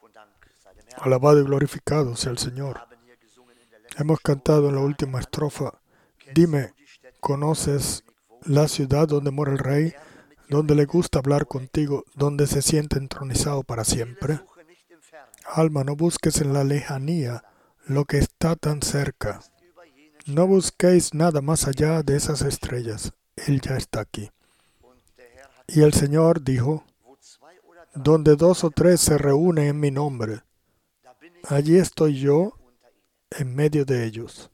Alabado y glorificado sea el Señor. Hemos cantado en la última estrofa: dime, ¿conoces la ciudad donde mora el Rey, donde le gusta hablar contigo, donde se siente entronizado para siempre? Alma, no busques en la lejanía lo que está tan cerca. No busquéis nada más allá de esas estrellas. Él ya está aquí. Y el Señor dijo: donde 2 o 3 se reúnen en mi nombre, allí estoy yo en medio de ellos.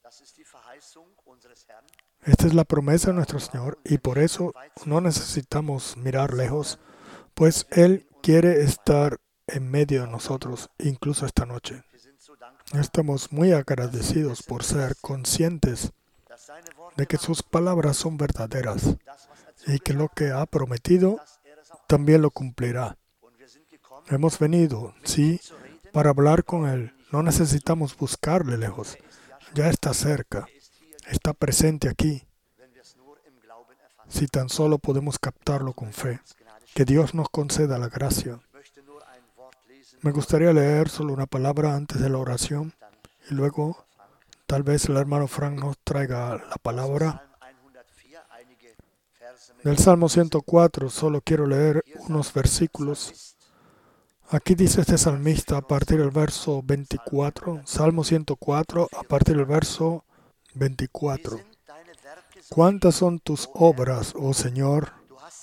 Esta es la promesa de nuestro Señor, y por eso no necesitamos mirar lejos, pues Él quiere estar en medio de nosotros, incluso esta noche. Estamos muy agradecidos por ser conscientes de que sus palabras son verdaderas y que lo que ha prometido también lo cumplirá. Hemos venido, sí, para hablar con Él. No necesitamos buscarle lejos. Ya está cerca. Está presente aquí. Si tan solo podemos captarlo con fe. Que Dios nos conceda la gracia. Me gustaría leer solo una palabra antes de la oración y luego tal vez el hermano Frank nos traiga la palabra. Del Salmo 104 solo quiero leer unos versículos. Aquí dice este salmista a partir del verso 24, Salmo 104 a partir del verso 24. ¿Cuántas son tus obras, oh Señor?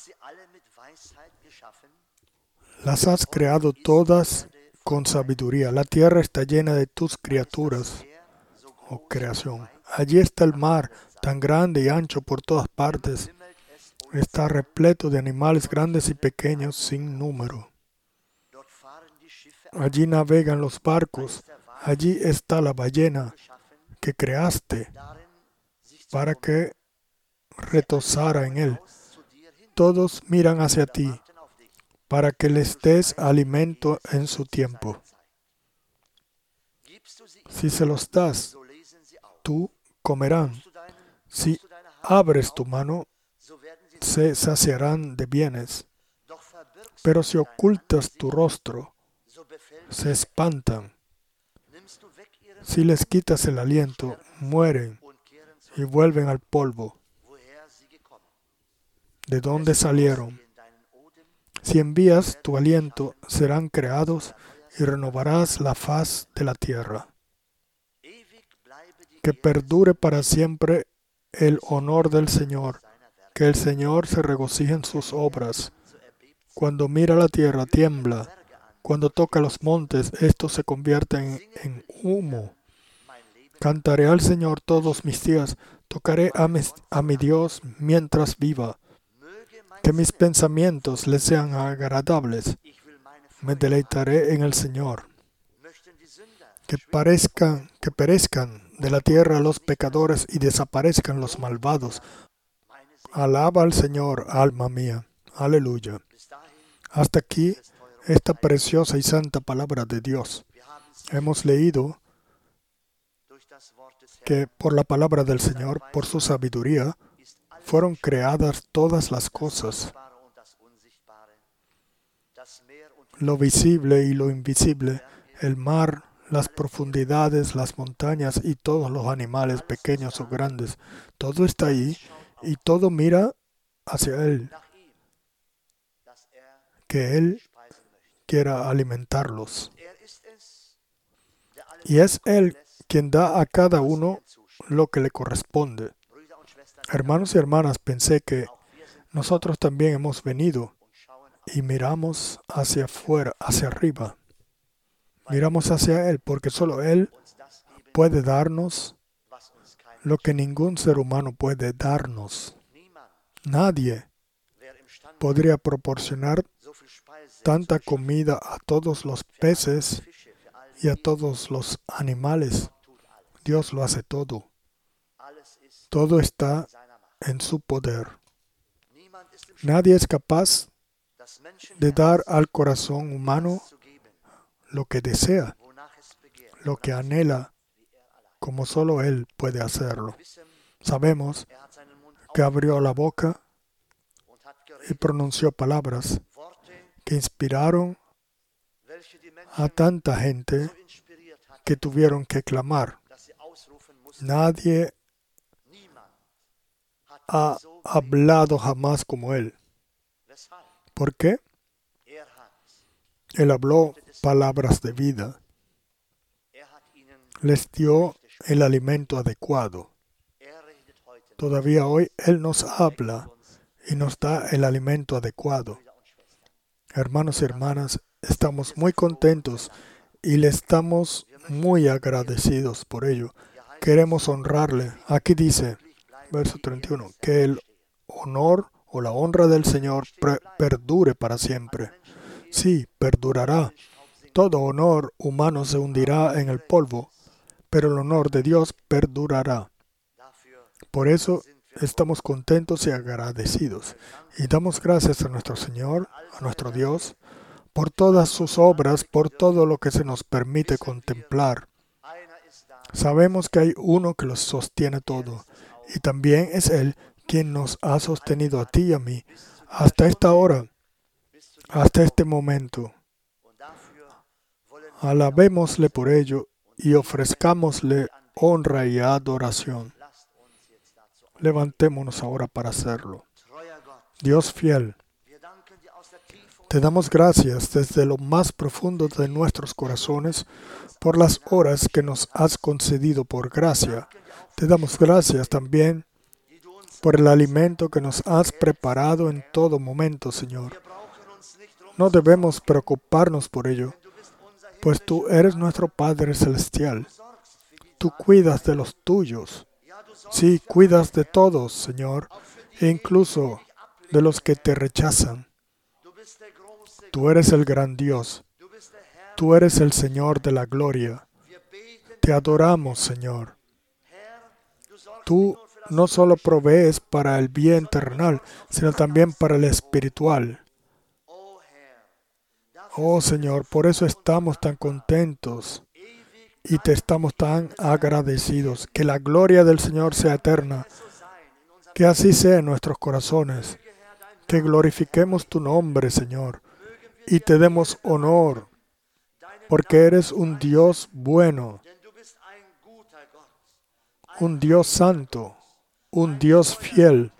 Las has creado todas con sabiduría. La tierra está llena de tus criaturas, oh creación. Allí está el mar, tan grande y ancho por todas partes. Está repleto de animales grandes y pequeños sin número. Allí navegan los barcos. Allí está la ballena que creaste para que retosara en él. Todos miran hacia ti para que les des alimento en su tiempo. Si se los das, tú comerán. Si abres tu mano, se saciarán de bienes. Pero si ocultas tu rostro, se espantan. Si les quitas el aliento, mueren y vuelven al polvo, de donde salieron. Si envías tu aliento, serán creados y renovarás la faz de la tierra. Que perdure para siempre el honor del Señor, que el Señor se regocije en sus obras. Cuando mira la tierra, tiembla. Cuando toca los montes, estos se convierten en humo. Cantaré al Señor todos mis días, tocaré a mi Dios mientras viva. Que mis pensamientos le sean agradables. Me deleitaré en el Señor. Que perezcan de la tierra los pecadores y desaparezcan los malvados. Alaba al Señor, alma mía. Aleluya. Hasta aquí esta preciosa y santa palabra de Dios. Hemos leído que por la palabra del Señor, por su sabiduría, fueron creadas todas las cosas, lo visible y lo invisible, el mar, las profundidades, las montañas y todos los animales, pequeños o grandes. Todo está ahí y todo mira hacia Él, que Él quiera alimentarlos. Y es Él quien da a cada uno lo que le corresponde. Hermanos y hermanas, pensé que nosotros también hemos venido y miramos hacia afuera, hacia arriba. Miramos hacia Él porque solo Él puede darnos lo que ningún ser humano puede darnos. Nadie podría proporcionar tanta comida a todos los peces y a todos los animales. Dios lo hace todo. Todo está en su poder. Nadie es capaz de dar al corazón humano lo que desea, lo que anhela, como solo Él puede hacerlo. Sabemos que abrió la boca y pronunció palabras que inspiraron a tanta gente que tuvieron que clamar. Nadie ha hablado jamás como Él. ¿Por qué? Él habló palabras de vida. Les dio el alimento adecuado. Todavía hoy Él nos habla y nos da el alimento adecuado. Hermanos y hermanas, estamos muy contentos y le estamos muy agradecidos por ello. Queremos honrarle. Aquí dice, verso 31, que el honor o la honra del Señor perdure para siempre. Sí, perdurará. Todo honor humano se hundirá en el polvo, pero el honor de Dios perdurará. Por eso estamos contentos y agradecidos. Y damos gracias a nuestro Señor, a nuestro Dios, por todas sus obras, por todo lo que se nos permite contemplar. Sabemos que hay uno que los sostiene todo, y también es Él quien nos ha sostenido a ti y a mí hasta esta hora, hasta este momento. Alabémosle por ello y ofrezcámosle honra y adoración. Levantémonos ahora para hacerlo. Dios fiel, te damos gracias desde lo más profundo de nuestros corazones por las horas que nos has concedido por gracia. Te damos gracias también por el alimento que nos has preparado en todo momento, Señor. No debemos preocuparnos por ello, pues tú eres nuestro Padre Celestial. Tú cuidas de los tuyos. Sí, cuidas de todos, Señor, e incluso de los que te rechazan. Tú eres el gran Dios. Tú eres el Señor de la gloria. Te adoramos, Señor. Tú no solo provees para el bien terrenal, sino también para el espiritual. Oh, Señor, por eso estamos tan contentos y te estamos tan agradecidos. Que la gloria del Señor sea eterna. Que así sea en nuestros corazones. Que glorifiquemos tu nombre, Señor, y te demos honor, porque eres un Dios bueno, un Dios santo, un Dios fiel.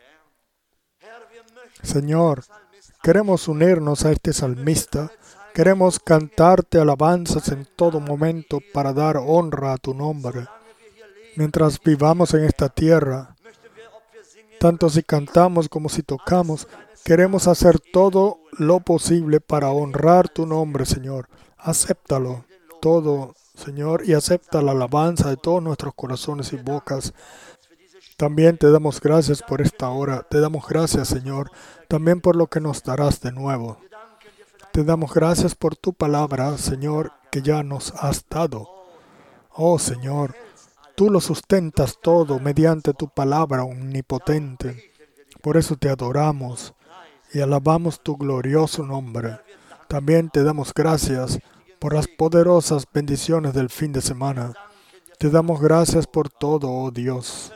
Señor, queremos unirnos a este salmista. Queremos cantarte alabanzas en todo momento para dar honra a tu nombre. Mientras vivamos en esta tierra, tanto si cantamos como si tocamos, queremos hacer todo lo posible para honrar tu nombre, Señor. Acéptalo todo, Señor, y acepta la alabanza de todos nuestros corazones y bocas. También te damos gracias por esta hora. Te damos gracias, Señor, también por lo que nos darás de nuevo. Te damos gracias por tu palabra, Señor, que ya nos has dado. Oh, Señor, tú lo sustentas todo mediante tu palabra omnipotente. Por eso te adoramos y alabamos tu glorioso nombre. También te damos gracias por las poderosas bendiciones del fin de semana. Te damos gracias por todo, oh Dios.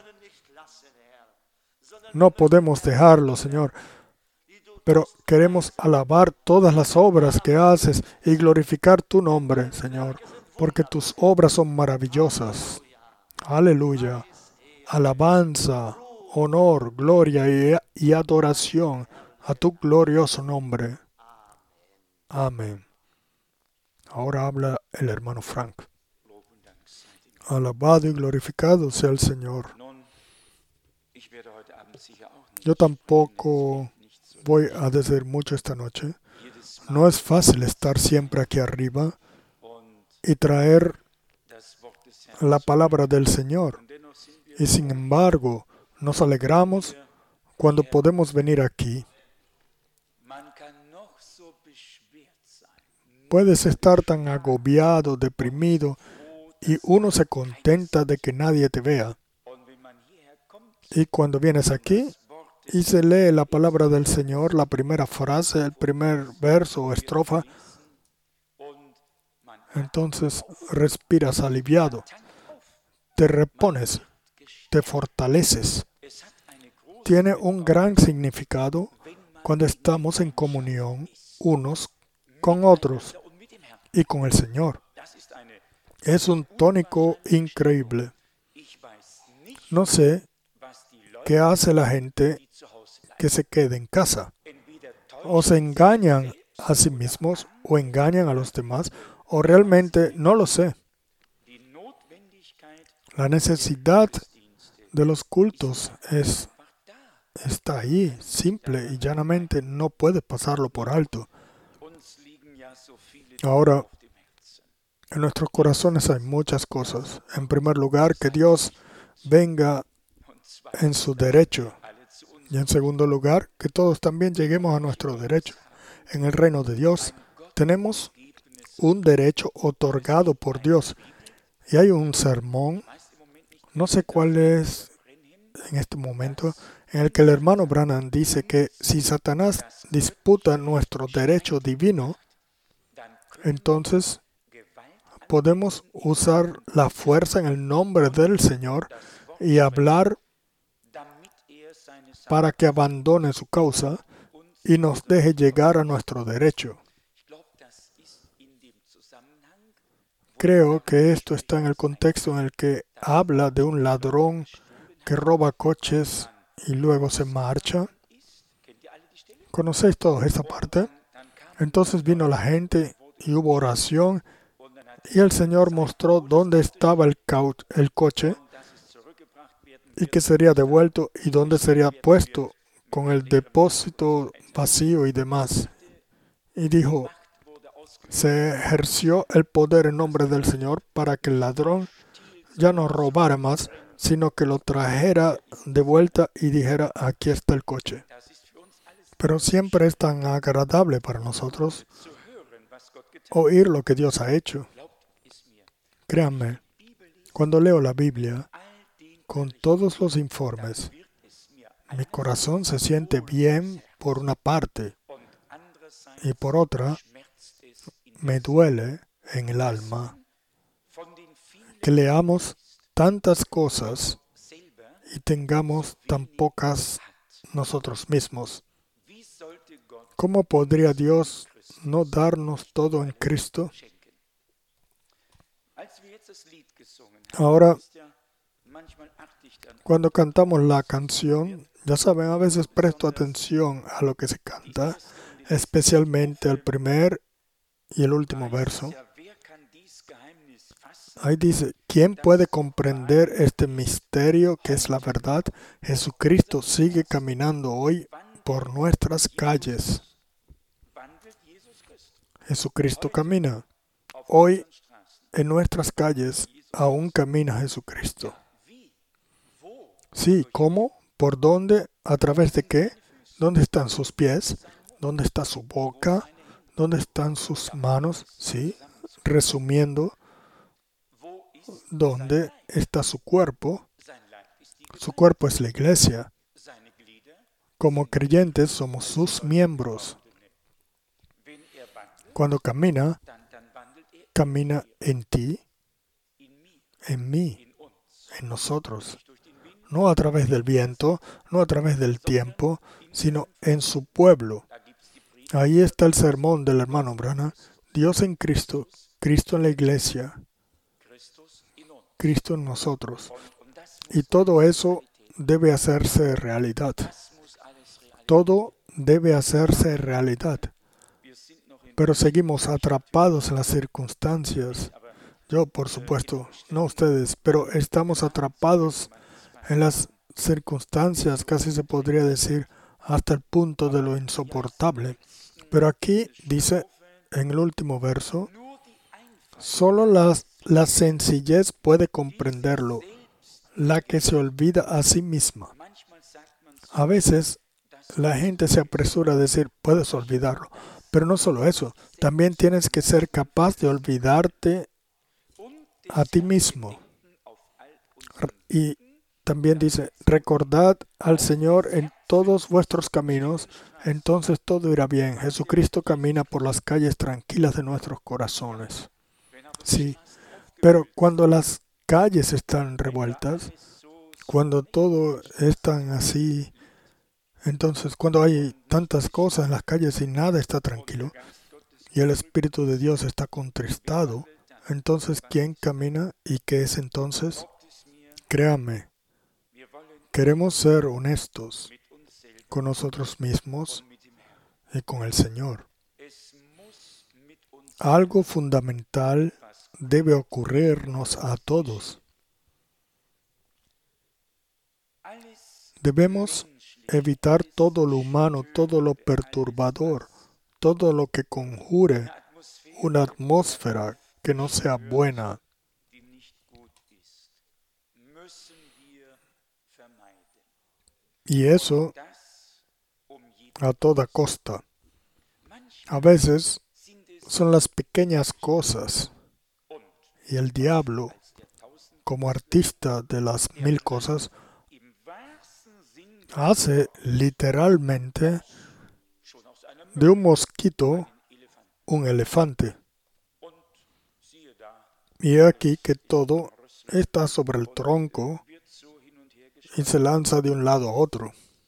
No podemos dejarlo, Señor, pero queremos alabar todas las obras que haces y glorificar tu nombre, Señor, porque tus obras son maravillosas. Aleluya. Alabanza, honor, gloria y adoración a tu glorioso nombre. Amén. Ahora habla el hermano Frank. Alabado y glorificado sea el Señor. Yo tampoco voy a decir mucho esta noche. No es fácil estar siempre aquí arriba y traer la palabra del Señor. Y sin embargo, nos alegramos cuando podemos venir aquí. Puedes estar tan agobiado, deprimido, y uno se contenta de que nadie te vea. Y cuando vienes aquí y se lee la palabra del Señor, la primera frase, el primer verso o estrofa, entonces respiras aliviado, te repones, te fortaleces. Tiene un gran significado cuando estamos en comunión unos con otros y con el Señor. Es un tónico increíble. No sé qué hace la gente que se quede en casa. O se engañan a sí mismos o engañan a los demás, o realmente no lo sé. La necesidad de los cultos está ahí, simple y llanamente no puedes pasarlo por alto. Ahora, en nuestros corazones hay muchas cosas. En primer lugar, que Dios venga en su derecho. Y en segundo lugar, que todos también lleguemos a nuestro derecho. En el reino de Dios tenemos un derecho otorgado por Dios. Y hay un sermón, no sé cuál es en este momento, en el que el hermano Branham dice que si Satanás disputa nuestro derecho divino, entonces podemos usar la fuerza en el nombre del Señor y hablar para que abandone su causa y nos deje llegar a nuestro derecho. Creo que esto está en el contexto en el que habla de un ladrón que roba coches y luego se marcha. ¿Conocéis toda esa parte? Entonces vino la gente y hubo oración y el Señor mostró dónde estaba el coche y que sería devuelto y dónde sería puesto con el depósito vacío y demás. Y dijo, se ejerció el poder en nombre del Señor para que el ladrón ya no robara más, sino que lo trajera de vuelta y dijera, aquí está el coche. Pero siempre es tan agradable para nosotros oír lo que Dios ha hecho. Créanme, cuando leo la Biblia, con todos los informes, mi corazón se siente bien por una parte y por otra me duele en el alma que leamos tantas cosas y tengamos tan pocas nosotros mismos. ¿Cómo podría Dios no darnos todo en Cristo? Ahora, cuando cantamos la canción, ya saben, a veces presto atención a lo que se canta, especialmente al primer y el último verso. Ahí dice, ¿quién puede comprender este misterio que es la verdad? Jesucristo sigue caminando hoy por nuestras calles. Jesucristo camina. Hoy en nuestras calles aún camina Jesucristo. Sí, ¿cómo? ¿Por dónde? ¿A través de qué? ¿Dónde están sus pies? ¿Dónde está su boca? ¿Dónde están sus manos? Sí, resumiendo, ¿dónde está su cuerpo? Su cuerpo es la iglesia. Como creyentes somos sus miembros. Cuando camina, camina en ti, en mí, en nosotros. No a través del viento, no a través del tiempo, sino en su pueblo. Ahí está el sermón del hermano Branham. Dios en Cristo, Cristo en la iglesia, Cristo en nosotros. Y todo eso debe hacerse realidad. Todo debe hacerse realidad. Pero seguimos atrapados en las circunstancias. Yo, por supuesto, no ustedes, pero estamos atrapados en las circunstancias, casi se podría decir, hasta el punto de lo insoportable. Pero aquí dice, en el último verso, solo la sencillez puede comprenderlo, la que se olvida a sí misma. A veces la gente se apresura a decir, puedes olvidarlo. Pero no solo eso, también tienes que ser capaz de olvidarte a ti mismo. Y también dice, recordad al Señor en todos vuestros caminos, entonces todo irá bien. Jesucristo camina por las calles tranquilas de nuestros corazones. Sí, pero cuando las calles están revueltas, cuando todo es tan así, entonces cuando hay tantas cosas en las calles y nada está tranquilo, y el Espíritu de Dios está contristado, entonces ¿quién camina y qué es entonces? Créame, queremos ser honestos con nosotros mismos y con el Señor. Algo fundamental debe ocurrirnos a todos. Debemos evitar todo lo humano, todo lo perturbador, todo lo que conjure una atmósfera que no sea buena. Y eso a toda costa. A veces son las pequeñas cosas y el diablo, como artista de las 1000 cosas, hace literalmente de un mosquito un elefante. Y he aquí que todo está sobre el tronco y se lanza de un lado a otro.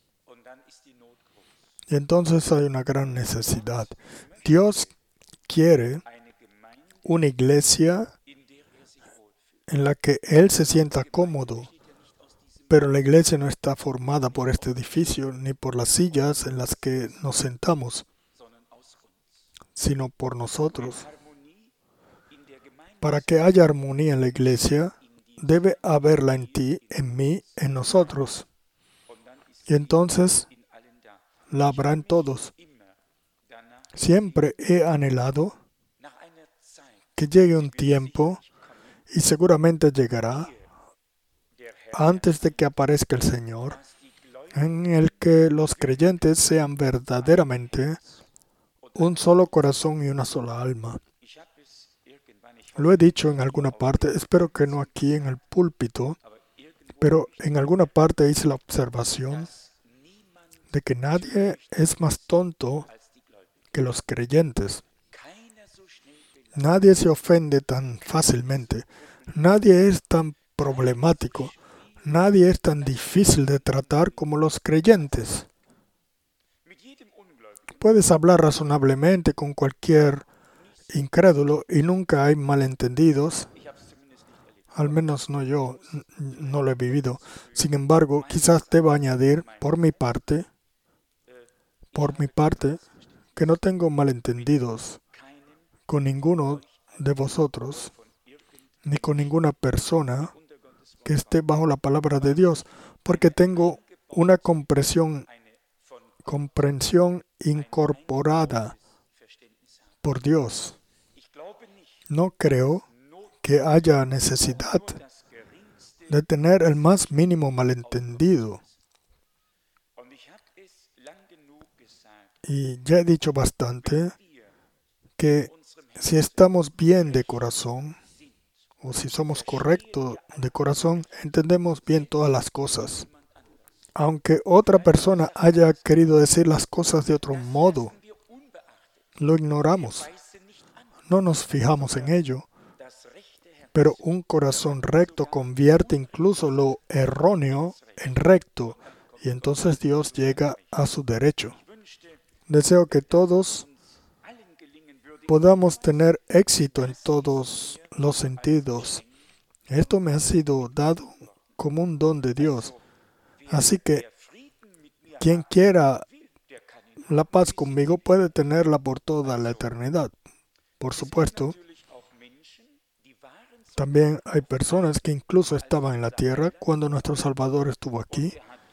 Y entonces hay una gran necesidad. Dios quiere una iglesia en la que Él se sienta cómodo, pero la iglesia no está formada por este edificio ni por las sillas en las que nos sentamos, sino por nosotros. Para que haya armonía en la iglesia, debe haberla en ti, en mí, en nosotros. Y entonces la habrá en todos. Siempre he anhelado que llegue un tiempo, y seguramente llegará, antes de que aparezca el Señor, en el que los creyentes sean verdaderamente un solo corazón y una sola alma. Lo he dicho en alguna parte, espero que no aquí en el púlpito, pero en alguna parte hice la observación de que nadie es más tonto que los creyentes. Nadie se ofende tan fácilmente. Nadie es tan problemático. Nadie es tan difícil de tratar como los creyentes. Puedes hablar razonablemente con cualquier incrédulo y nunca hay malentendidos. Al menos no yo, no lo he vivido. Sin embargo, quizás deba añadir por mi parte, que no tengo malentendidos con ninguno de vosotros, ni con ninguna persona que esté bajo la palabra de Dios, porque tengo una comprensión incorporada por Dios. No creo que haya necesidad de tener el más mínimo malentendido. Y ya he dicho bastante que si estamos bien de corazón, o si somos correctos de corazón, entendemos bien todas las cosas. Aunque otra persona haya querido decir las cosas de otro modo, lo ignoramos. No nos fijamos en ello. Pero un corazón recto convierte incluso lo erróneo en recto, y entonces Dios llega a su derecho. Deseo que todos podamos tener éxito en todos los sentidos. Esto me ha sido dado como un don de Dios. Así que quien quiera la paz conmigo puede tenerla por toda la eternidad. Por supuesto, también hay personas que incluso estaban en la tierra cuando nuestro Salvador estuvo aquí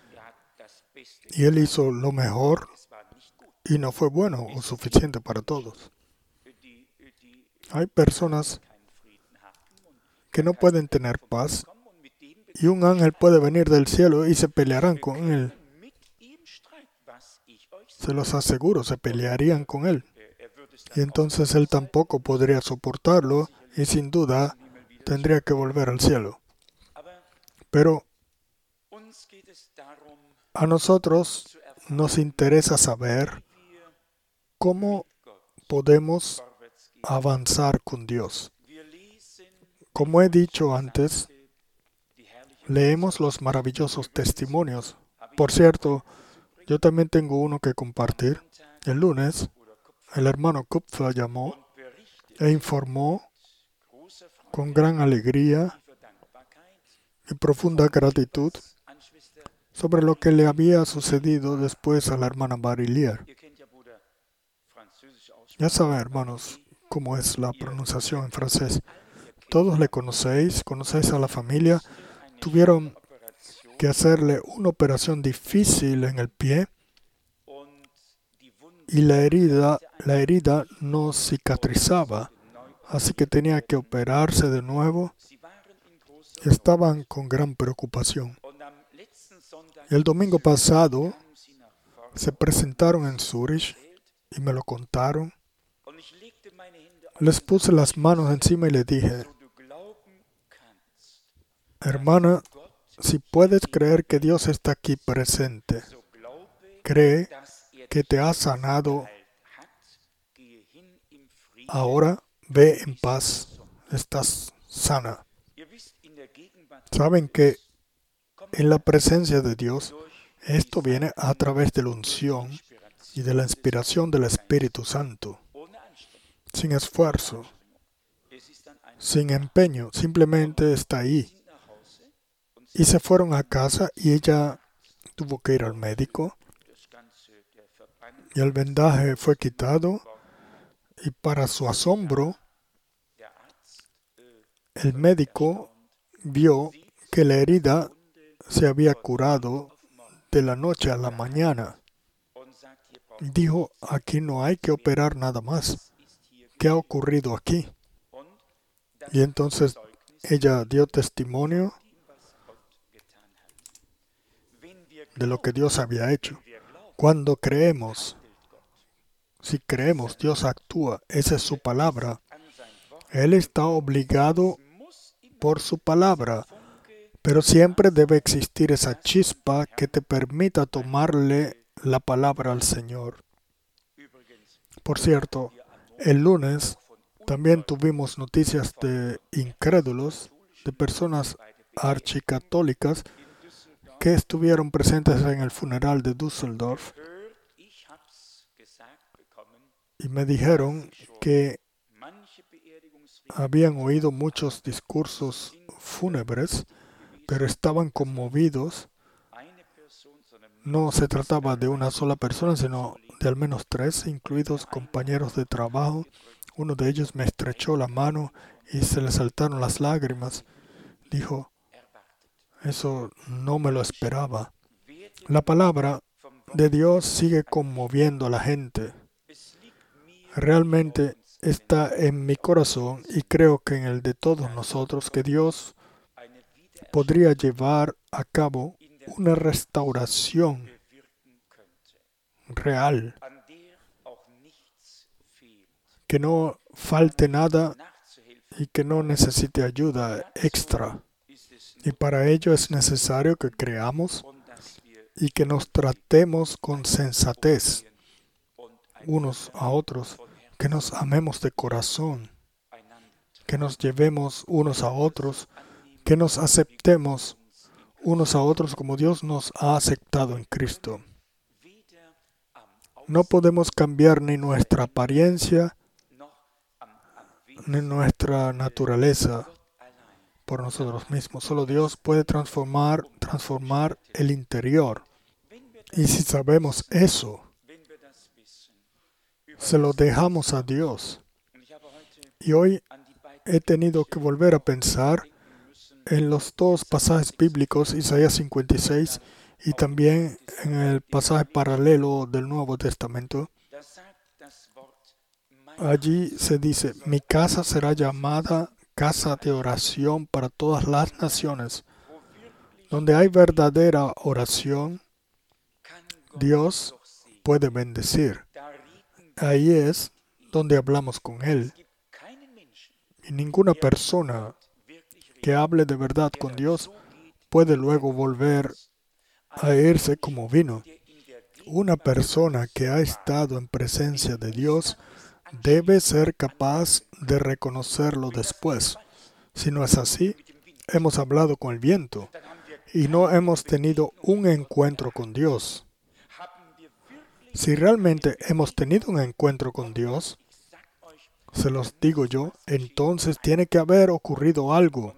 y Él hizo lo mejor y no fue bueno o suficiente para todos. Hay personas que no pueden tener paz y un ángel puede venir del cielo y se pelearán con él. Se los aseguro, se pelearían con él. Y entonces él tampoco podría soportarlo y sin duda tendría que volver al cielo. Pero a nosotros nos interesa saber cómo podemos avanzar con Dios. Como he dicho antes, leemos los maravillosos testimonios. Por cierto, yo también tengo uno que compartir. El lunes el hermano Kupfer llamó e informó con gran alegría y profunda gratitud sobre lo que le había sucedido después a la hermana Barilier. Ya saben, hermanos, cómo es la pronunciación en francés. Todos le conocéis a la familia. Tuvieron que hacerle una operación difícil en el pie y la herida no cicatrizaba, así que tenía que operarse de nuevo. Estaban con gran preocupación. El domingo pasado se presentaron en Zúrich y me lo contaron. Les puse las manos encima y les dije: hermana, si puedes creer que Dios está aquí presente, cree que te ha sanado. Ahora ve en paz, estás sana. Saben que en la presencia de Dios, esto viene a través de la unción y de la inspiración del Espíritu Santo, sin esfuerzo, sin empeño, simplemente está ahí. Y se fueron a casa y ella tuvo que ir al médico y el vendaje fue quitado y para su asombro, el médico vio que la herida se había curado de la noche a la mañana. Dijo: aquí no hay que operar nada más. ¿Qué ha ocurrido aquí? Y entonces ella dio testimonio de lo que Dios había hecho. Cuando creemos, si creemos, Dios actúa. Esa es su palabra. Él está obligado por su palabra, pero siempre debe existir esa chispa que te permita tomarle la palabra al Señor. Por cierto, el lunes también tuvimos noticias de incrédulos, de personas archicatólicas que estuvieron presentes en el funeral de Düsseldorf y me dijeron que habían oído muchos discursos fúnebres, pero estaban conmovidos. No se trataba de una sola persona, sino de al menos 3, incluidos compañeros de trabajo. Uno de ellos me estrechó la mano y se le saltaron las lágrimas. Dijo: eso no me lo esperaba. La palabra de Dios sigue conmoviendo a la gente. Realmente está en mi corazón y creo que en el de todos nosotros que Dios podría llevar a cabo una restauración real, que no falte nada y que no necesite ayuda extra. Y para ello es necesario que creamos y que nos tratemos con sensatez unos a otros, que nos amemos de corazón, que nos llevemos unos a otros, que nos aceptemos unos a otros como Dios nos ha aceptado en Cristo. No podemos cambiar ni nuestra apariencia ni nuestra naturaleza por nosotros mismos. Solo Dios puede transformar el interior. Y si sabemos eso, se lo dejamos a Dios. Y hoy he tenido que volver a pensar en los 2 pasajes bíblicos, Isaías 56 y también en el pasaje paralelo del Nuevo Testamento. Allí se dice: mi casa será llamada casa de oración para todas las naciones. Donde hay verdadera oración, Dios puede bendecir. Ahí es donde hablamos con Él. Y ninguna persona que hable de verdad con Dios puede luego volver a irse como vino. Una persona que ha estado en presencia de Dios debe ser capaz de reconocerlo después. Si no es así, hemos hablado con el viento y no hemos tenido un encuentro con Dios. Si realmente hemos tenido un encuentro con Dios, se los digo yo, entonces tiene que haber ocurrido algo.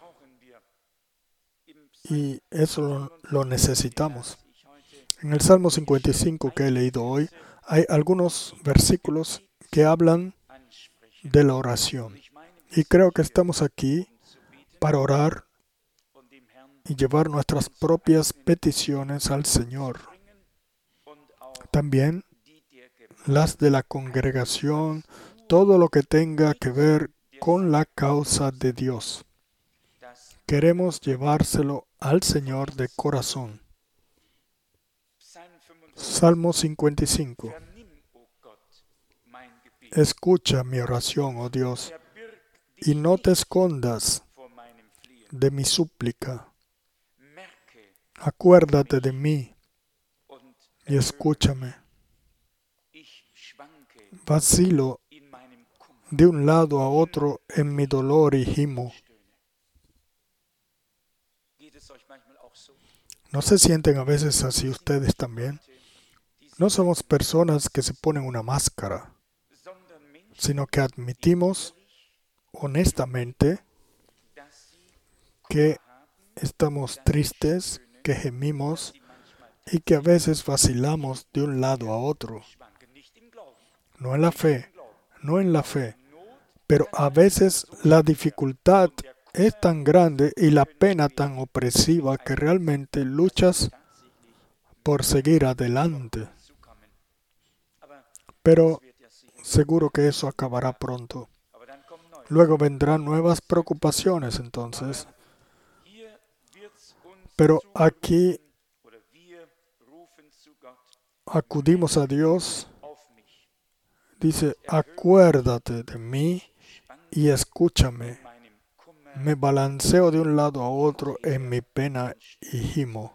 Y eso lo necesitamos. En el Salmo 55 que he leído hoy, hay algunos versículos que hablan de la oración. Y creo que estamos aquí para orar y llevar nuestras propias peticiones al Señor. También las de la congregación, todo lo que tenga que ver con la causa de Dios. Queremos llevárselo al Señor de corazón. Salmo 55. Escucha mi oración, oh Dios, y no te escondas de mi súplica. Acuérdate de mí y escúchame. Vacilo de un lado a otro en mi dolor y gimo. ¿No se sienten a veces así ustedes también? No somos personas que se ponen una máscara, sino que admitimos honestamente que estamos tristes, que gemimos y que a veces vacilamos de un lado a otro. No en la fe, pero a veces la dificultad es tan grande y la pena tan opresiva que realmente luchas por seguir adelante. Pero seguro que eso acabará pronto. Luego vendrán nuevas preocupaciones entonces. Pero aquí acudimos a Dios. Dice, acuérdate de mí y escúchame. Me balanceo de un lado a otro en mi pena y gimo.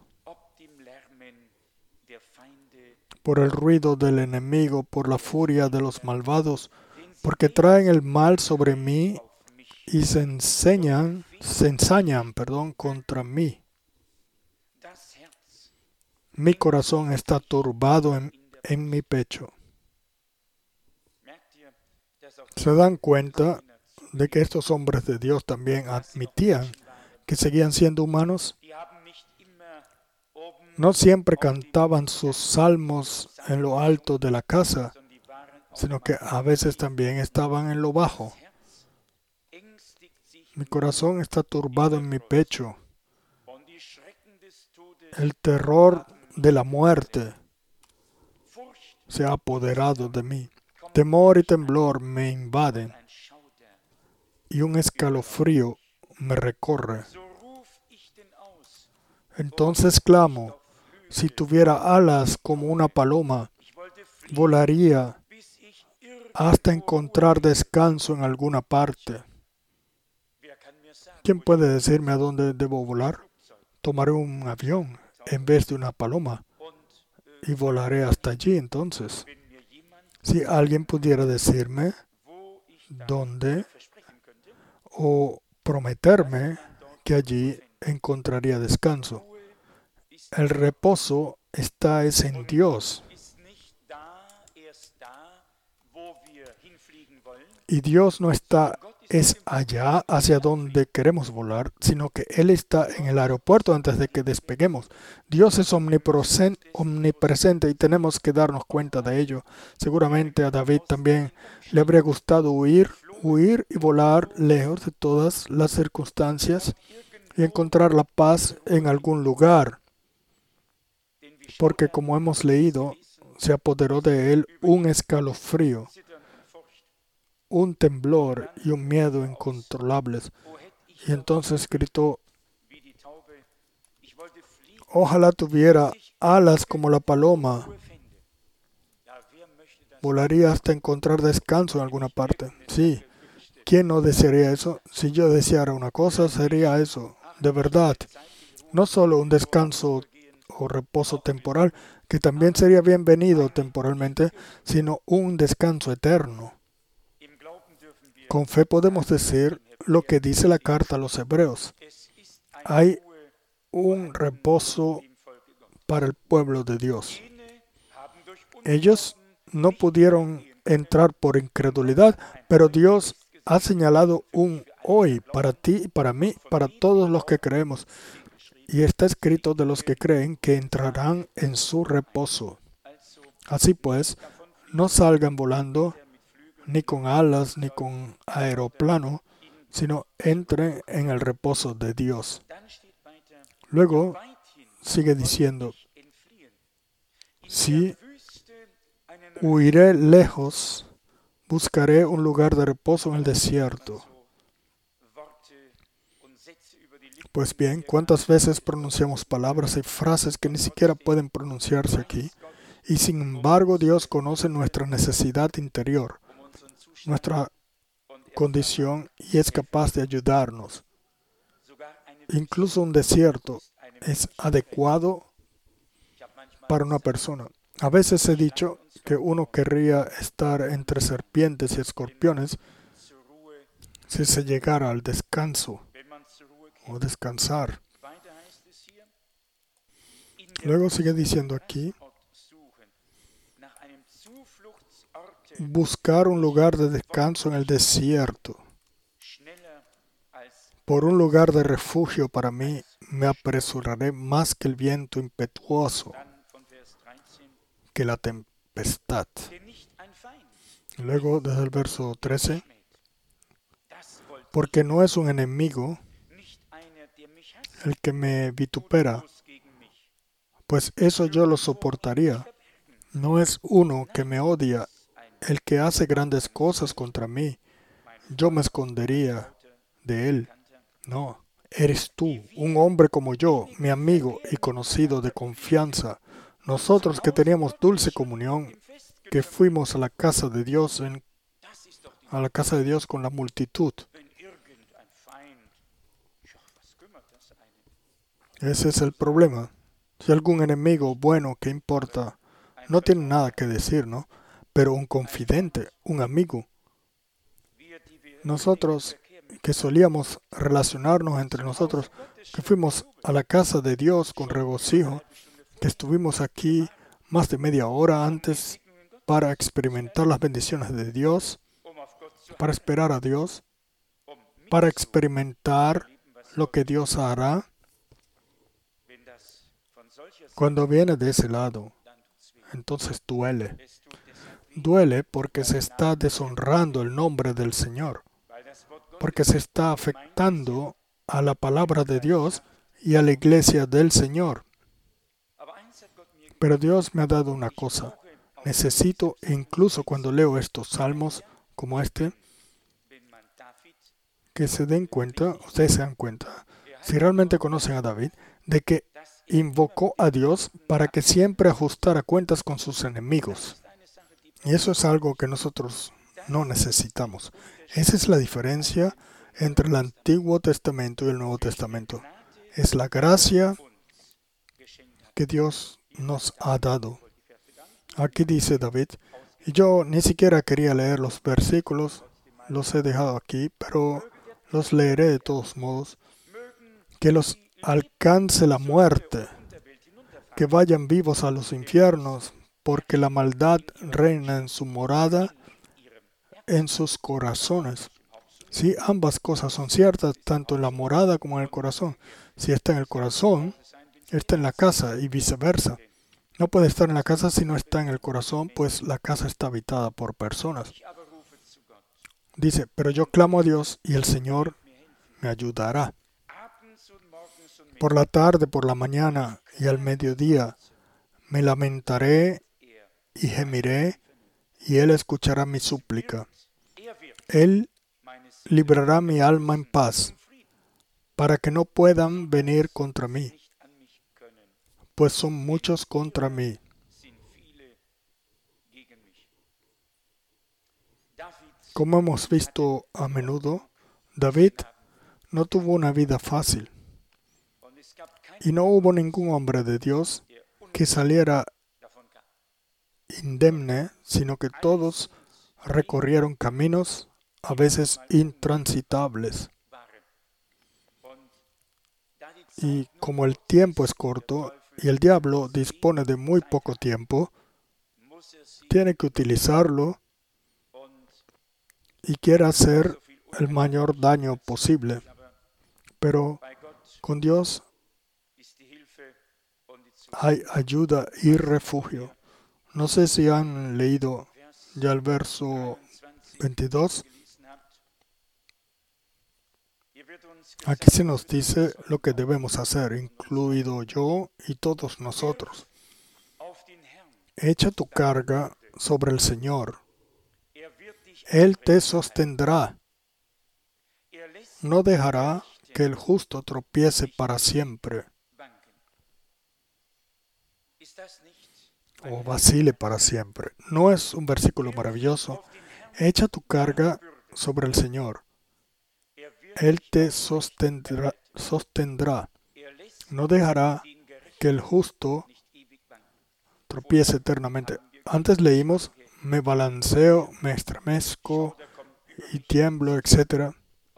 Por el ruido del enemigo, por la furia de los malvados, porque traen el mal sobre mí y se ensañan contra mí. Mi corazón está turbado en mi pecho. ¿Se dan cuenta de que estos hombres de Dios también admitían que seguían siendo humanos? No siempre cantaban sus salmos en lo alto de la casa, sino que a veces también estaban en lo bajo. Mi corazón está turbado en mi pecho. El terror de la muerte se ha apoderado de mí. Temor y temblor me invaden y un escalofrío me recorre. Entonces clamo, si tuviera alas como una paloma, volaría hasta encontrar descanso en alguna parte. ¿Quién puede decirme a dónde debo volar? Tomaré un avión en vez de una paloma y volaré hasta allí entonces. Si alguien pudiera decirme dónde o prometerme que allí encontraría descanso. El reposo está en Dios. Y Dios no está allá hacia donde queremos volar, sino que Él está en el aeropuerto antes de que despeguemos. Dios es omnipresente y tenemos que darnos cuenta de ello. Seguramente a David también le habría gustado huir y volar lejos de todas las circunstancias y encontrar la paz en algún lugar. Porque como hemos leído, se apoderó de él un escalofrío, un temblor y un miedo incontrolables. Y entonces gritó, ojalá tuviera alas como la paloma. Volaría hasta encontrar descanso en alguna parte. Sí, ¿quién no desearía eso? Si yo deseara una cosa, sería eso, de verdad. No solo un descanso o reposo temporal, que también sería bienvenido temporalmente, sino un descanso eterno. Con fe podemos decir lo que dice la carta a los Hebreos. Hay un reposo para el pueblo de Dios. Ellos no pudieron entrar por incredulidad, pero Dios ha señalado un hoy para ti y para mí, para todos los que creemos. Y está escrito de los que creen que entrarán en su reposo. Así pues, no salgan volando, ni con alas, ni con aeroplano, sino entren en el reposo de Dios. Luego sigue diciendo, si huiré lejos, buscaré un lugar de reposo en el desierto. Pues bien, ¿cuántas veces pronunciamos palabras y frases que ni siquiera pueden pronunciarse aquí? Y sin embargo, Dios conoce nuestra necesidad interior, nuestra condición, y es capaz de ayudarnos. Incluso un desierto es adecuado para una persona. A veces he dicho que uno querría estar entre serpientes y escorpiones si se llegara al descanso o descansar. Luego sigue diciendo aquí, buscar un lugar de descanso en el desierto. Por un lugar de refugio para mí me apresuraré más que el viento impetuoso, que la tempestad. Luego, desde el verso 13, porque no es un enemigo el que me vitupera, pues eso yo lo soportaría. No es uno que me odia el que hace grandes cosas contra mí. Yo me escondería de él. No, eres tú, un hombre como yo, mi amigo y conocido de confianza. Nosotros que teníamos dulce comunión, que fuimos a la casa de Dios, con la multitud. Ese es el problema. Si algún enemigo bueno, ¿qué importa? No tiene nada que decir, ¿no? Pero un confidente, un amigo. Nosotros que solíamos relacionarnos entre nosotros, que fuimos a la casa de Dios con regocijo, que estuvimos aquí más de media hora antes para experimentar las bendiciones de Dios, para esperar a Dios, para experimentar lo que Dios hará. Cuando viene de ese lado, entonces duele. Duele porque se está deshonrando el nombre del Señor, porque se está afectando a la palabra de Dios y a la iglesia del Señor. Pero Dios me ha dado una cosa. Necesito, incluso cuando leo estos salmos como este, que ustedes se dan cuenta, si realmente conocen a David, de que invocó a Dios para que siempre ajustara cuentas con sus enemigos. Y eso es algo que nosotros no necesitamos. Esa es la diferencia entre el Antiguo Testamento y el Nuevo Testamento. Es la gracia que Dios nos ha dado. Aquí dice David, y yo ni siquiera quería leer los versículos, los he dejado aquí, pero los leeré de todos modos. Que los alcance la muerte, que vayan vivos a los infiernos, porque la maldad reina en su morada, en sus corazones. Sí, ambas cosas son ciertas, tanto en la morada como en el corazón. Si está en el corazón, está en la casa y viceversa. No puede estar en la casa si no está en el corazón, pues la casa está habitada por personas. Dice, pero yo clamo a Dios y el Señor me ayudará. Por la tarde, por la mañana y al mediodía me lamentaré y gemiré, y Él escuchará mi súplica. Él librará mi alma en paz, para que no puedan venir contra mí, pues son muchos contra mí. Como hemos visto a menudo, David no tuvo una vida fácil, y no hubo ningún hombre de Dios que saliera indemne, sino que todos recorrieron caminos a veces intransitables. Y como el tiempo es corto y el diablo dispone de muy poco tiempo, tiene que utilizarlo y quiere hacer el mayor daño posible. Pero con Dios hay ayuda y refugio. No sé si han leído ya el verso 22. Aquí se nos dice lo que debemos hacer, incluido yo y todos nosotros. Echa tu carga sobre el Señor. Él te sostendrá. No dejará que el justo tropiece para siempre o vacile para siempre. ¿No es un versículo maravilloso? Echa tu carga sobre el Señor. Él te sostendrá. No dejará que el justo tropiece eternamente. Antes leímos, me balanceo, me estremezco y tiemblo, etc.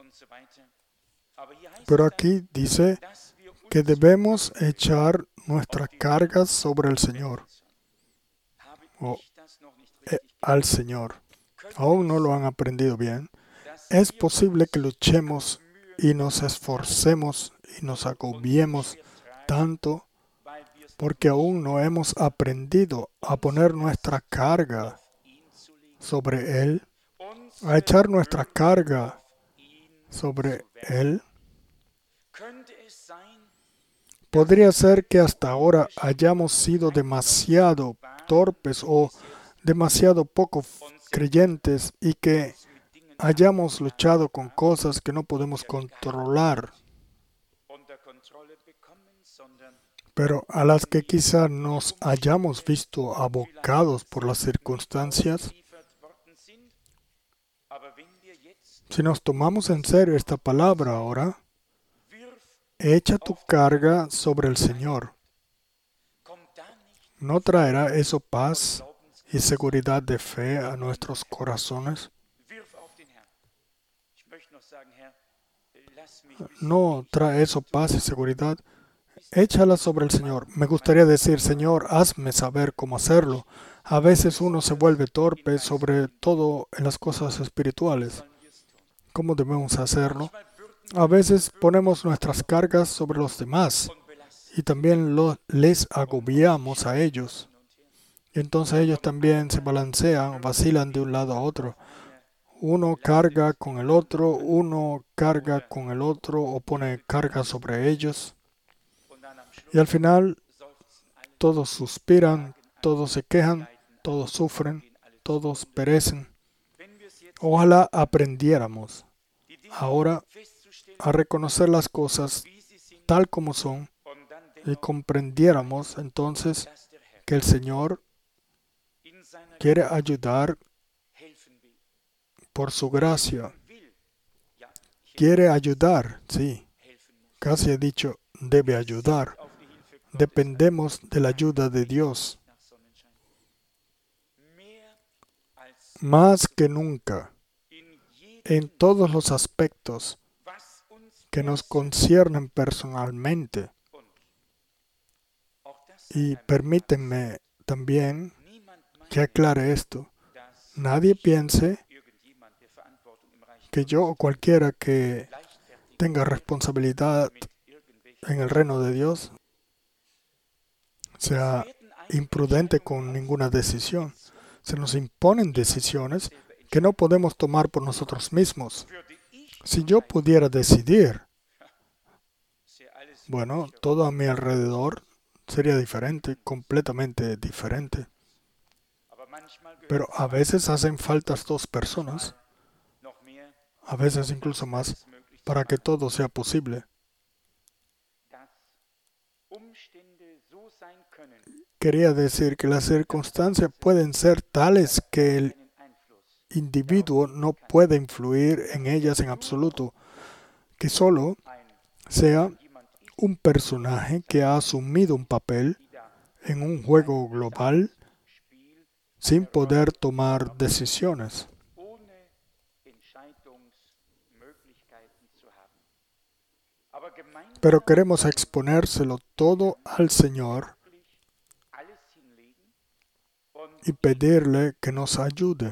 Pero aquí dice que debemos echar nuestras cargas sobre el Señor o al Señor. Aún no lo han aprendido bien. Es posible que luchemos y nos esforcemos y nos agobiemos tanto porque aún no hemos aprendido a poner nuestra carga sobre Él, a echar nuestra carga sobre Él. Podría ser que hasta ahora hayamos sido demasiado torpes o demasiado poco creyentes y que hayamos luchado con cosas que no podemos controlar, pero a las que quizá nos hayamos visto abocados por las circunstancias. Si nos tomamos en serio esta palabra ahora, echa tu carga sobre el Señor. ¿No traerá eso paz y seguridad de fe a nuestros corazones? ¿No trae eso paz y seguridad? Échala sobre el Señor. Me gustaría decir, Señor, hazme saber cómo hacerlo. A veces uno se vuelve torpe, sobre todo en las cosas espirituales. ¿Cómo debemos hacerlo? A veces ponemos nuestras cargas sobre los demás y también les agobiamos a ellos. Y entonces ellos también se balancean, vacilan de un lado a otro. Uno carga con el otro o pone carga sobre ellos. Y al final todos suspiran, todos se quejan, todos sufren, todos perecen. Ojalá aprendiéramos ahora a reconocer las cosas tal como son y comprendiéramos entonces que el Señor quiere ayudar por su gracia. Quiere ayudar, sí. Casi he dicho, debe ayudar. Dependemos de la ayuda de Dios. Más que nunca, en todos los aspectos que nos conciernen personalmente. Y permítanme también que aclare esto. Nadie piense que yo o cualquiera que tenga responsabilidad en el reino de Dios sea imprudente con ninguna decisión. Se nos imponen decisiones que no podemos tomar por nosotros mismos. Si yo pudiera decidir, bueno, todo a mi alrededor sería diferente, completamente diferente. Pero a veces hacen falta dos personas, a veces incluso más, para que todo sea posible. Quería decir que las circunstancias pueden ser tales que el individuo no puede influir en ellas en absoluto, que solo sea un personaje que ha asumido un papel en un juego global sin poder tomar decisiones. Pero queremos exponérselo todo al Señor y pedirle que nos ayude.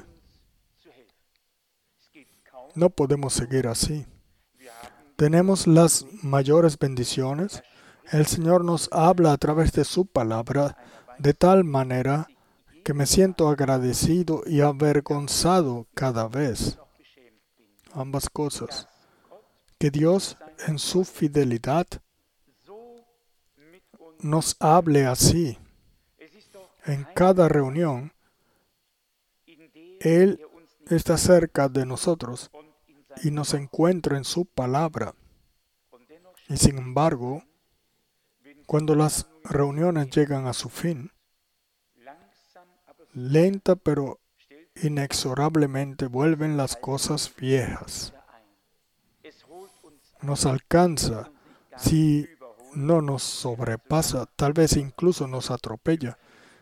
No podemos seguir así. Tenemos las mayores bendiciones. El Señor nos habla a través de su palabra de tal manera que me siento agradecido y avergonzado cada vez. Ambas cosas. Que Dios, en su fidelidad, nos hable así. En cada reunión, Él está cerca de nosotros y nos encuentra en su palabra. Y sin embargo, cuando las reuniones llegan a su fin, lenta pero inexorablemente vuelven las cosas viejas. Nos alcanza, si no nos sobrepasa, tal vez incluso nos atropella.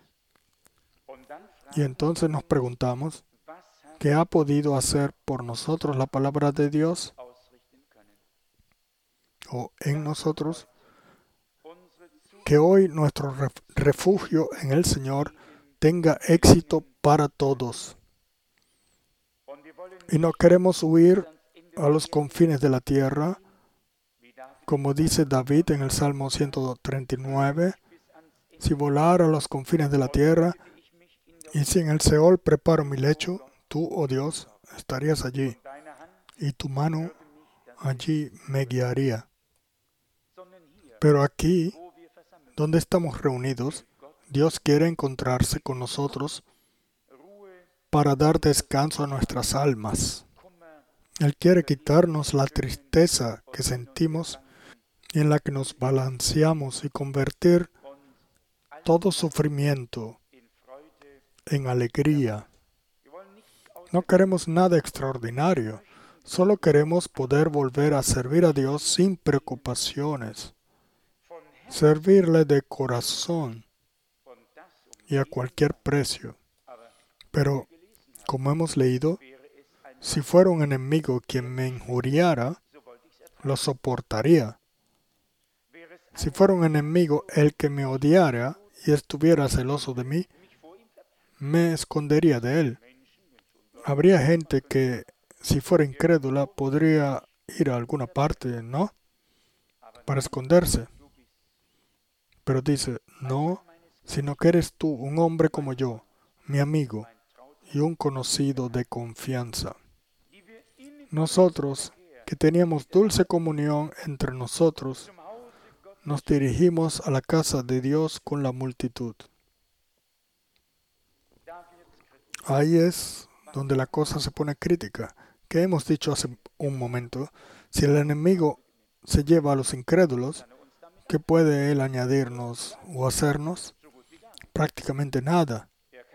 Y entonces nos preguntamos, ¿qué ha podido hacer por nosotros la palabra de Dios? O en nosotros, que hoy nuestro refugio en el Señor tenga éxito para todos. Y no queremos huir a los confines de la tierra, como dice David en el Salmo 139, si volara a los confines de la tierra, y si en el Seol preparo mi lecho, tú, oh Dios, estarías allí, y tu mano allí me guiaría. Pero aquí, donde estamos reunidos, Dios quiere encontrarse con nosotros para dar descanso a nuestras almas. Él quiere quitarnos la tristeza que sentimos y en la que nos balanceamos y convertir todo sufrimiento en alegría. No queremos nada extraordinario, solo queremos poder volver a servir a Dios sin preocupaciones, servirle de corazón y a cualquier precio. Pero, como hemos leído, si fuera un enemigo quien me injuriara, lo soportaría. Si fuera un enemigo el que me odiara y estuviera celoso de mí, me escondería de él. Habría gente que, si fuera incrédula, podría ir a alguna parte, ¿no? Para esconderse. Pero dice, no, sino que eres tú, un hombre como yo, mi amigo y un conocido de confianza. Nosotros, que teníamos dulce comunión entre nosotros, nos dirigimos a la casa de Dios con la multitud. Ahí es donde la cosa se pone crítica. ¿Qué hemos dicho hace un momento? Si el enemigo se lleva a los incrédulos, ¿qué puede él añadirnos o hacernos? Prácticamente nada.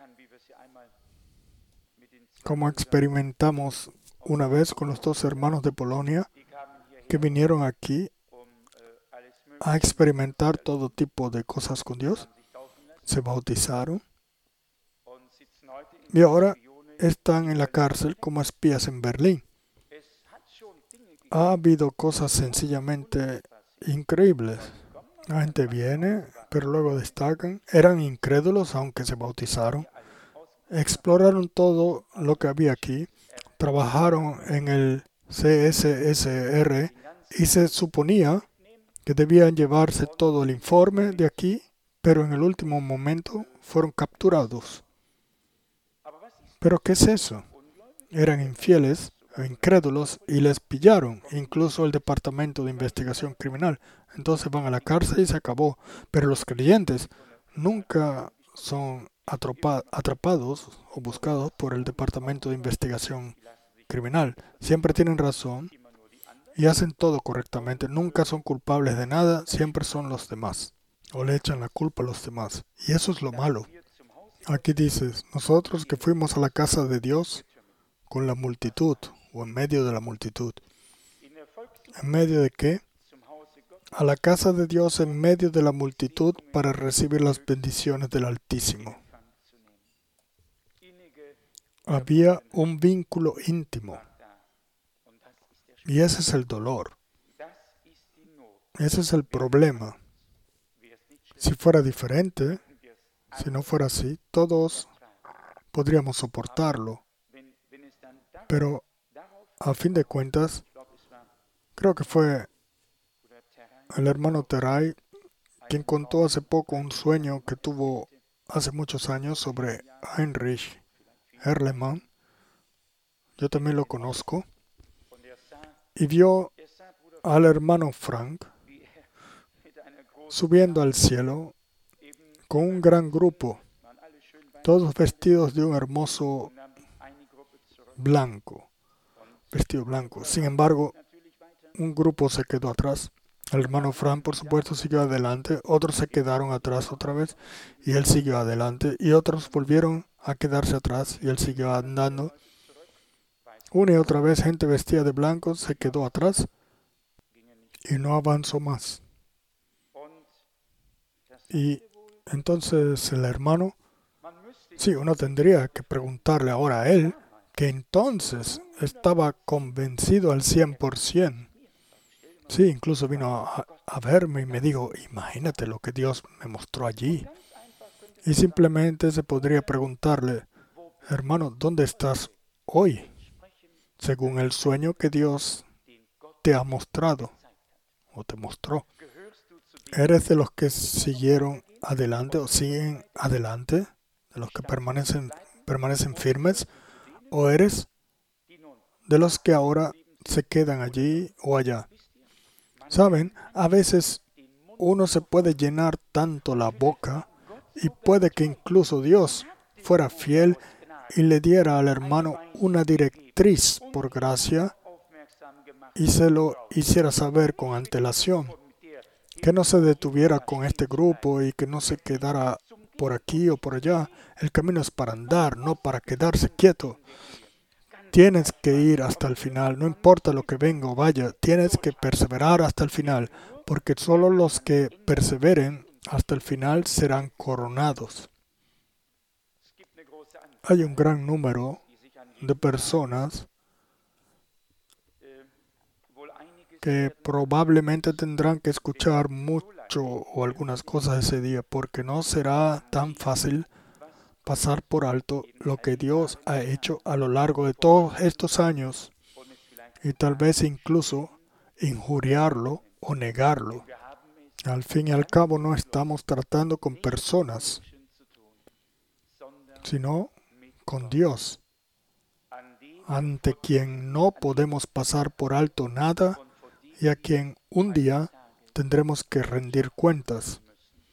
Como experimentamos una vez con los dos hermanos de Polonia que vinieron aquí a experimentar todo tipo de cosas con Dios, se bautizaron y ahora están en la cárcel como espías en Berlín. Ha habido cosas sencillamente increíbles. La gente viene, pero luego destacan. Eran incrédulos aunque se bautizaron. Exploraron todo lo que había aquí. Trabajaron en el CSSR y se suponía que debían llevarse todo el informe de aquí, pero en el último momento fueron capturados. ¿Pero qué es eso? Eran infieles o incrédulos y les pillaron, incluso el Departamento de Investigación Criminal. Entonces van a la cárcel y se acabó. Pero los creyentes nunca son atrapados o buscados por el Departamento de Investigación Criminal. Siempre tienen razón y hacen todo correctamente. Nunca son culpables de nada, siempre son los demás. O le echan la culpa a los demás. Y eso es lo malo. Aquí dices, nosotros que fuimos a la casa de Dios con la multitud, o en medio de la multitud. ¿En medio de qué? A la casa de Dios en medio de la multitud para recibir las bendiciones del Altísimo. Había un vínculo íntimo. Y ese es el dolor. Ese es el problema. Si fuera diferente, si no fuera así, todos podríamos soportarlo. Pero a fin de cuentas, creo que fue el hermano Teray quien contó hace poco un sueño que tuvo hace muchos años sobre Heinrich Herlemann. Yo también lo conozco. Y vio al hermano Frank subiendo al cielo con un gran grupo, todos vestidos de un hermoso blanco, vestido blanco. Sin embargo, un grupo se quedó atrás. El hermano Frank, por supuesto, siguió adelante, otros se quedaron atrás otra vez y él siguió adelante y otros volvieron a quedarse atrás y él siguió andando. Una y otra vez gente vestida de blanco se quedó atrás y no avanzó más. Y entonces el hermano, sí, uno tendría que preguntarle ahora a él, que entonces estaba convencido al 100%. Sí, incluso vino a verme y me dijo, imagínate lo que Dios me mostró allí. Y simplemente se podría preguntarle, hermano, ¿dónde estás hoy? Según el sueño que Dios te ha mostrado o te mostró. ¿Eres de los que siguieron adelante o siguen adelante? ¿De los que permanecen firmes? ¿O eres de los que ahora se quedan allí o allá? Saben, a veces uno se puede llenar tanto la boca y puede que incluso Dios fuera fiel y le diera al hermano una directriz por gracia y se lo hiciera saber con antelación, que no se detuviera con este grupo y que no se quedara por aquí o por allá. El camino es para andar, no para quedarse quieto. Tienes que ir hasta el final, no importa lo que venga o vaya, tienes que perseverar hasta el final, porque solo los que perseveren hasta el final serán coronados. Hay un gran número de personas que probablemente tendrán que escuchar mucho o algunas cosas ese día, porque no será tan fácil pasar por alto lo que Dios ha hecho a lo largo de todos estos años y tal vez incluso injuriarlo o negarlo. Al fin y al cabo no estamos tratando con personas, sino con Dios, ante quien no podemos pasar por alto nada y a quien un día tendremos que rendir cuentas.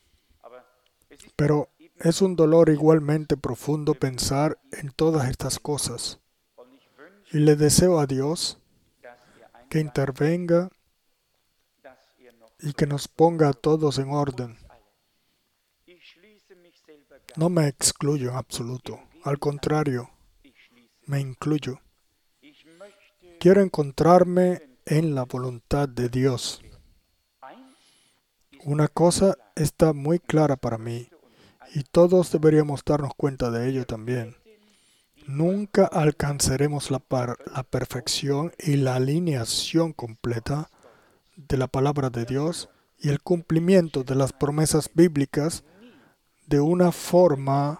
Pero es un dolor igualmente profundo pensar en todas estas cosas. Y le deseo a Dios que intervenga y que nos ponga a todos en orden. No me excluyo en absoluto. Al contrario, me incluyo. Quiero encontrarme en la voluntad de Dios. Una cosa está muy clara para mí, y todos deberíamos darnos cuenta de ello también. Nunca alcanzaremos la perfección y la alineación completa de la palabra de Dios y el cumplimiento de las promesas bíblicas de una forma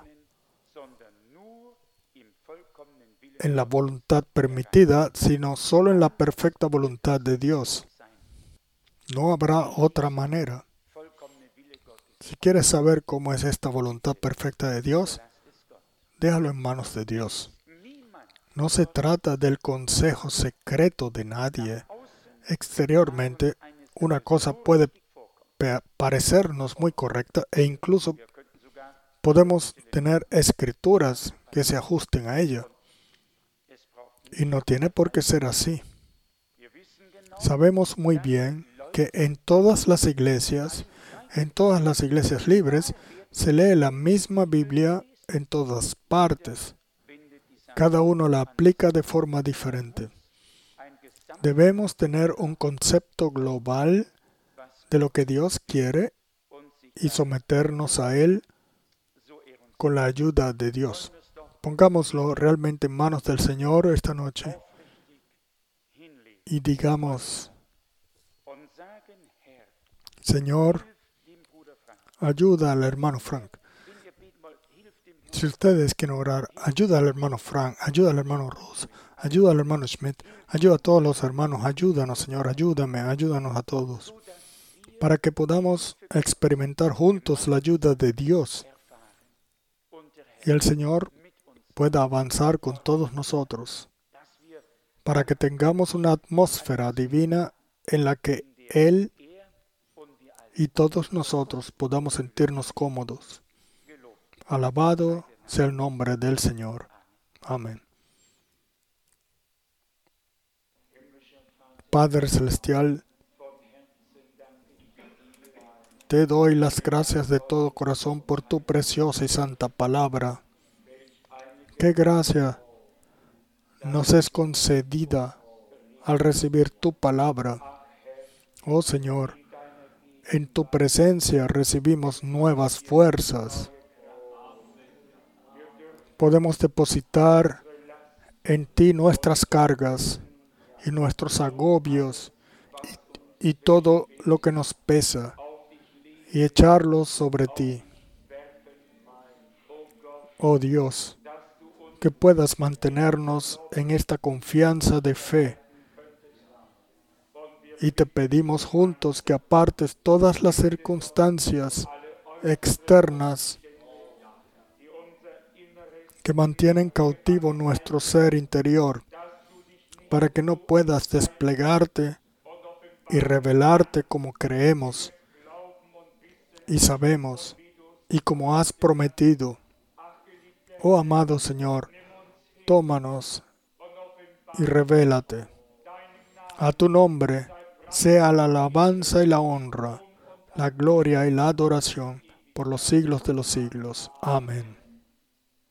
en la voluntad permitida, sino solo en la perfecta voluntad de Dios. No habrá otra manera. Si quieres saber cómo es esta voluntad perfecta de Dios, déjalo en manos de Dios. No se trata del consejo secreto de nadie. Exteriormente, una cosa puede parecernos muy correcta e incluso podemos tener escrituras que se ajusten a ella. Y no tiene por qué ser así. Sabemos muy bien que en todas las iglesias libres, se lee la misma Biblia en todas partes. Cada uno la aplica de forma diferente. Debemos tener un concepto global de lo que Dios quiere y someternos a Él con la ayuda de Dios. Pongámoslo realmente en manos del Señor esta noche y digamos, Señor, ayuda al hermano Frank. Si ustedes quieren orar, ayuda al hermano Frank, ayuda al hermano Ross, ayuda al hermano Schmidt, ayuda a todos los hermanos, ayúdanos, Señor, ayúdame, ayúdanos a todos, para que podamos experimentar juntos la ayuda de Dios y el Señor pueda avanzar con todos nosotros, para que tengamos una atmósfera divina en la que Él y todos nosotros podamos sentirnos cómodos. Alabado sea el nombre del Señor. Amén. Padre Celestial, te doy las gracias de todo corazón por tu preciosa y santa palabra. Qué gracia nos es concedida al recibir tu palabra. Oh Señor, en tu presencia recibimos nuevas fuerzas. Podemos depositar en ti nuestras cargas y nuestros agobios y todo lo que nos pesa y echarlos sobre ti. Oh Dios, que puedas mantenernos en esta confianza de fe. Y te pedimos juntos que apartes todas las circunstancias externas que mantienen cautivo nuestro ser interior, para que no puedas desplegarte y revelarte como creemos y sabemos y como has prometido. Oh amado Señor, tómanos y revélate. A tu nombre sea la alabanza y la honra, la gloria y la adoración por los siglos de los siglos. Amén.